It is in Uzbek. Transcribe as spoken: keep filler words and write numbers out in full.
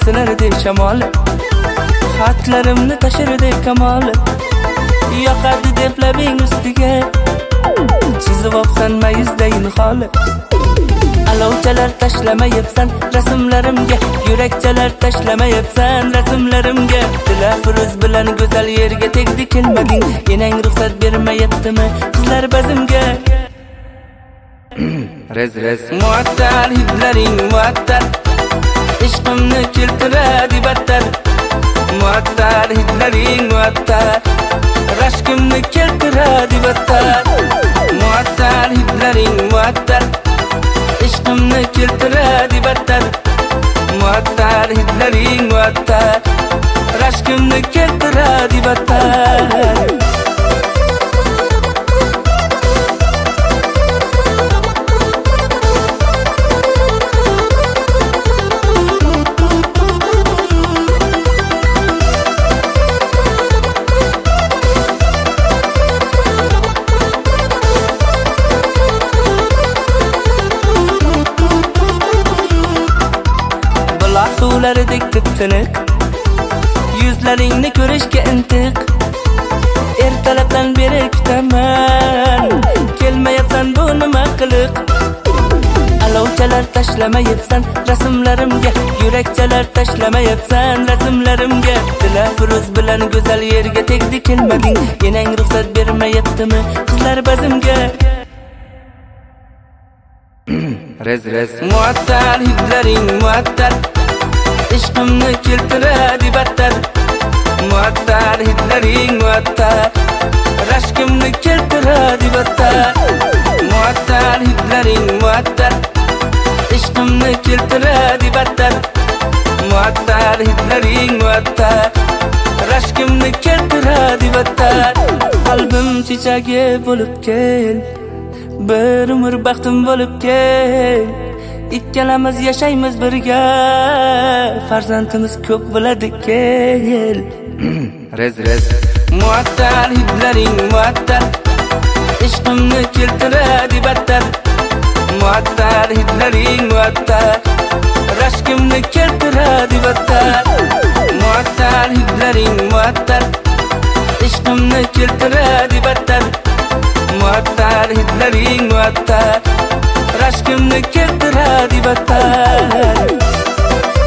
sinirdi shamol, xatlarimni tashirdi kamol. Yoqadi deb labing ustiga chizib opsan mayizdayin hol. Alovchalar tashlamayapsan rasmlarimga, yurakchalar tashlamayapsan rasmlarimga. Dilafruz bilan go'zal yerga tegdi kelmading, enang ruxsat bermayaptimi qizlar bazimga? Rez rez muattal hidlaring muattal, ishqimni keltiradi battar. Muattal hidlaring muattal, rashkimni keltiradi battar. Muattal hidlaring muattal, ishqimni keltiradi battar. Muattal hidlaring muattal, rashkimni keltiradi battar. Suvlaridek tip-tiniq, yuzlaringni ko'rishga intiq. Ertalabdan beri kutaman, kelmayapsan bu nima qiliq? Alovchalar tashlamayapsan rasmlarimga, yurakchalar tashlamayapsan rasmlarimga. Dilafruz bilan go'zal yerga tegdi kelmading, enang ruxsat bermayaptimi qizlar bazimga? Rez rez muattal hidlaring muattal, ishqimni keltiradi battar. Muattal hidlaring muattal, rashkimni keltiradi battar. Muattal hidlaring muattal, ishqimni keltiradi battar. Muattal hidlaring muattal, rashkimni keltiradi battar. Qalbim chechagi bo'lib kel, bir umr baxtim bo'lib kel. Ikkalamiz yashaymiz birga, farzandimiz ko'p bo'ladi kel. Rez rez muattal hidlaring muattal, ishqimni keltiradi battar. Muattal hidlaring muattal, rashkimni keltiradi battar. Muattal hidlaring muattal, ishqimni keltiradi battar. Muattal hidlaring muattal, rashkimni keltiradi battar.